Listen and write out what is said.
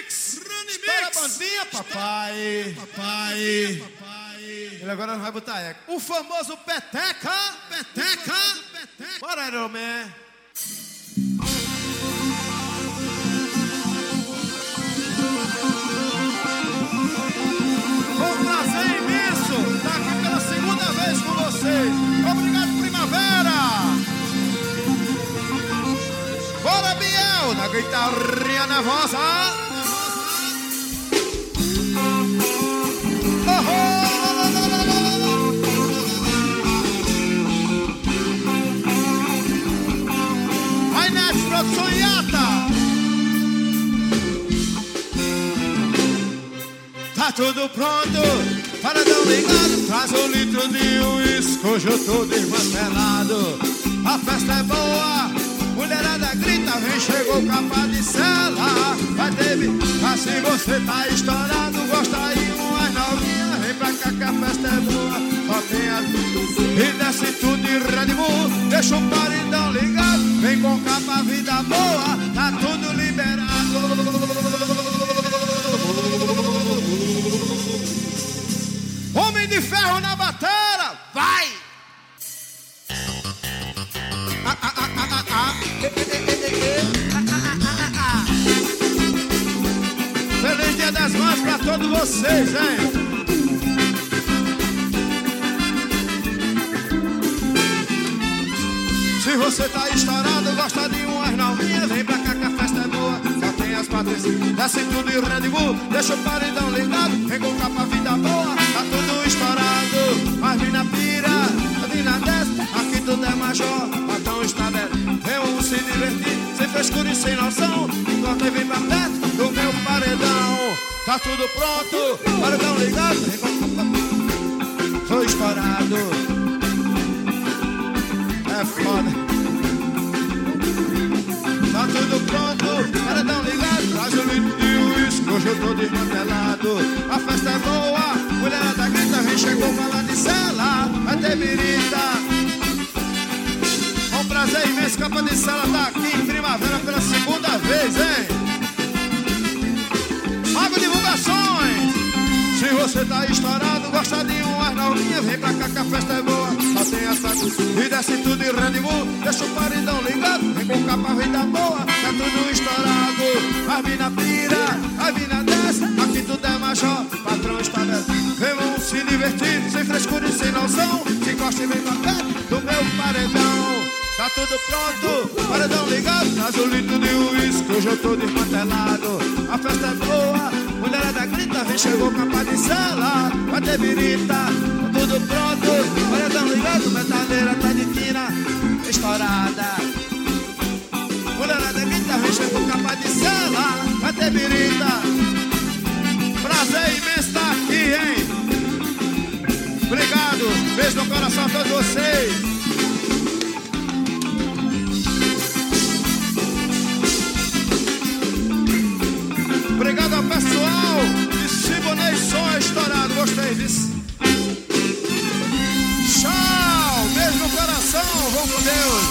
Mix. Estoura a bandinha, papai. Ele agora não vai botar eco. O famoso peteca. Bora, Iron Man. Foi um prazer imenso estar aqui pela segunda vez com vocês. Obrigado, Primavera. Bora, Biel, na guitarrinha nervosa. Vai, Net, produção Iata. Tá tudo pronto, paredão ligado. Traz um litro de uísque, hoje eu tô desmantelado. A festa é boa, mulherada grita, vem, chegou capa de cela. Vai ter, mas se você tá estourado, gosta aí umas novinhas, vem pra cá que a festa é boa. Só tem as e desce tudo de Red Bull, deixa o paredão ligado. Vem com capa, vida boa, tá tudo liberado. Homem de ferro na bateria, vai! Feliz Dia das Mães pra todos vocês, hein? Se você tá estourado, gosta de umas novinhas, vem pra cá que a festa é boa. Só tem as patricinhas, desce tudo e Red Bull, deixa o paredão ligado. Vem com capa, vida boa, tá tudo estourado. Mas mina pira, a mina desce, aqui tudo é major, patrão está dentro. Vamos se divertir, sem frescura e sem noção. Enquanto vem pra dentro do meu paredão. Tá tudo pronto, paredão ligado. Vem com capa, tô estourado. É foda. Tá tudo pronto, paredão ligado. Traz o litro de uísque, hoje eu tô desmantelado. A festa é boa, mulherada grita, vem, chegou bala de cela. Vai ter birita. É um prazer imenso, capa de cela tá aqui em Primavera pela segunda vez, hein? Mago Divulgações. Se você tá estourado, gosta de umas novinhas, vem pra cá que a festa é boa. Só tem essa e desce tudo em Red Bull, deixa o paredão ligado. Vem com capa, vida boa, tá tudo estourado. As mina pira, as mina desce, aqui tudo é major, patrão está dentro. Vem, vamos se divertir, sem frescura e sem noção. Se gosta e vem pra perto do meu paredão. Tá tudo pronto, paredão ligado. Traz o litro de uísque, hoje eu tô desmantelado. A festa é boa, mulherada grita, vem, chegou capa de cela. Vai ter birita, tá tudo pronto, paredão ligado. Metaleira tá de quina, estourada. Mulherada grita, vem, chegou capa de cela. Vai ter birita. Prazer imenso tá aqui, hein? Obrigado, beijo no coração a todos vocês. Obrigado ao pessoal de Siboney Som estourado, gostei disso. Tchau, beijo no coração, vamos com Deus.